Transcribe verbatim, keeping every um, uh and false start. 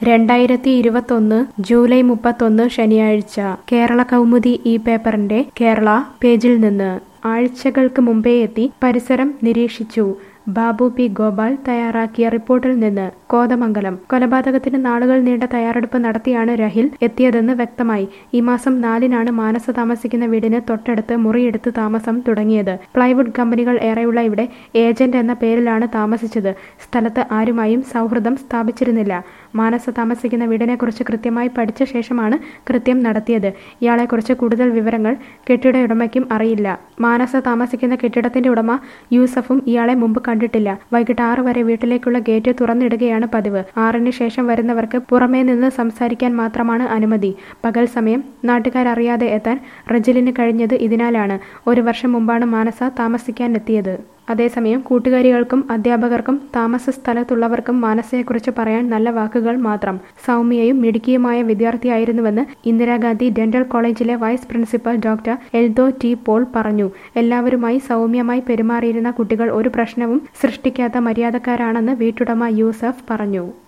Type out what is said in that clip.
രണ്ടായിരത്തി ഇരുപത്തൊന്ന് ജൂലൈ മുപ്പത്തൊന്ന് ശനിയാഴ്ച കേരള കൗമുദി ഈ പേപ്പറിന്റെ കേരള പേജിൽ നിന്ന് ആഴ്ചകൾക്ക് മുമ്പേ എത്തി പരിസരം നിരീക്ഷിച്ചു. ബാബു പി ഗോപാൽ തയ്യാറാക്കിയ റിപ്പോർട്ടിൽ നിന്ന് കോതമംഗലം. കൊലപാതകത്തിന് നാളുകൾ നീണ്ട തയ്യാറെടുപ്പ് നടത്തിയാണ് രഹിൽ എത്തിയതെന്ന് വ്യക്തമായി. ഈ മാസം നാലിനാണ് മാനസ താമസിക്കുന്ന വീടിന് തൊട്ടടുത്ത് മുറിയെടുത്ത് താമസം തുടങ്ങിയത്. പ്ലൈവുഡ് കമ്പനികൾ ഏറെയുള്ള ഇവിടെ ഏജന്റ് എന്ന പേരിലാണ് താമസിച്ചത്. സ്ഥലത്ത് ആരുമായും സൗഹൃദം സ്ഥാപിച്ചിരുന്നില്ല. മാനസ താമസിക്കുന്ന വീടിനെക്കുറിച്ച് കൃത്യമായി പഠിച്ച ശേഷമാണ് കൃത്യം നടത്തിയത്. ഇയാളെക്കുറിച്ച് കൂടുതൽ വിവരങ്ങൾ കെട്ടിട ഉടമയ്ക്കും അറിയില്ല. മാനസ താമസിക്കുന്ന കെട്ടിടത്തിന്റെ ഉടമ യൂസഫും ഇയാളെ മുമ്പ് കണ്ടിട്ടില്ല. വൈകിട്ട് ആറ് വരെ വീട്ടിലേക്കുള്ള ഗേറ്റ് തുറന്നിടുകയാണ് പതിവ്. ആറിന് ശേഷം വരുന്നവർക്ക് പുറമേ നിന്ന് സംസാരിക്കാൻ മാത്രമാണ് അനുമതി. പകൽ സമയം നാട്ടുകാരറിയാതെ എത്താൻ റജിലിന് കഴിഞ്ഞത് ഇതിനാലാണ്. ഒരു വർഷം മുമ്പാണ് മാനസ താമസിക്കാനെത്തിയത്. അതേസമയം കൂട്ടുകാരികൾക്കും അധ്യാപകർക്കും താമസ സ്ഥലത്തുള്ളവർക്കും മാനസയെക്കുറിച്ച് പറയാൻ നല്ല വാക്കുകൾ മാത്രം. സൗമ്യയും മിടുക്കിയുമായ വിദ്യാർത്ഥിയായിരുന്നുവെന്ന് ഇന്ദിരാഗാന്ധി ഡെന്റൽ കോളേജിലെ vice principal doctor Eldho T Paul പറഞ്ഞു. എല്ലാവരുമായി സൗമ്യമായി പെരുമാറിയിരുന്ന കുട്ടികൾ ഒരു പ്രശ്നവും സൃഷ്ടിക്കാത്ത മര്യാദക്കാരാണെന്ന് വീട്ടുടമ യൂസഫ് പറഞ്ഞു.